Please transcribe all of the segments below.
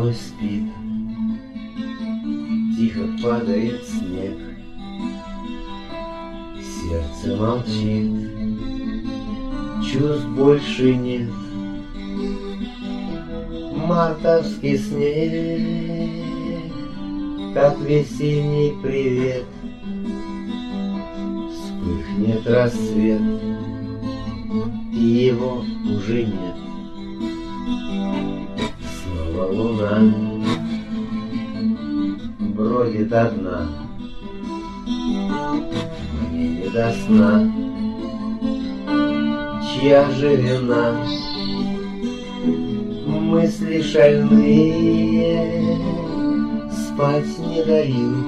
мой спит, тихо падает снег, сердце молчит, чувств больше нет. Мартовский снег, как весенний привет, вспыхнет рассвет, и его уже нет. Снова луна бродит одна, мне не до сна. Чья же вина? Мысли шальные спать не дают,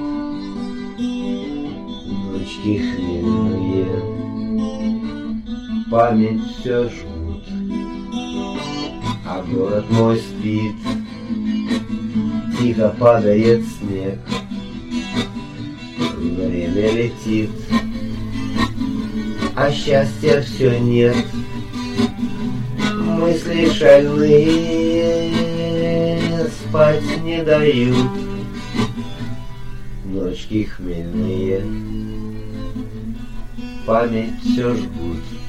ночки хмельные память все жгут, а город мой спит, тихо падает снег, время летит, а счастья все нет. Мысли шальные спать не дают, ночки хмельные память все жгут.